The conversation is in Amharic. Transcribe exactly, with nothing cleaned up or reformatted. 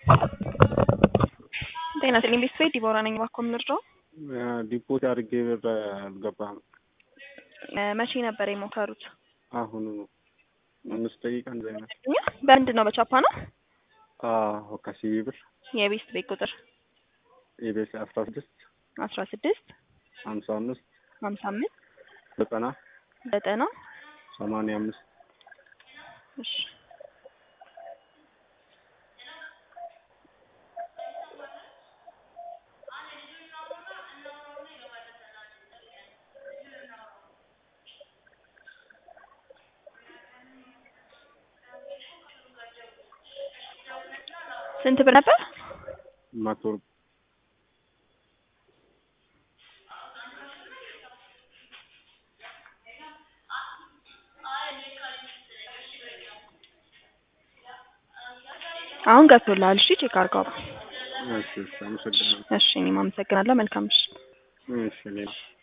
ጤና ይስጥልኝ ቤተሰብ ዲቦራ ነኝ ባኮ ምንድነው ዲፖት አድርጌ ብር አልገባም መቼ ነበር የሞከሩት አሁን አምስት ደቂቃ እንደዛ ነው በምንድን ነው በቻፓ ነው አዎ ከሲቢ ብር የቤስት ቤት ቁጥር የቤት አስራ ስድስት አስራ ስድስት ሀምሳ አምስት ሀምሳ አምስት ዘጠና ዘጠና ሰማንያ አምስት እሺ ስንት ብር ነበር መቶ አሁን ገብቶልሃል እሺ ቼክ አድርገው እሺ እሺ አመሰግናለሁ እሺ እኔም አመሰግናለሁ መልካም እሺ እሺ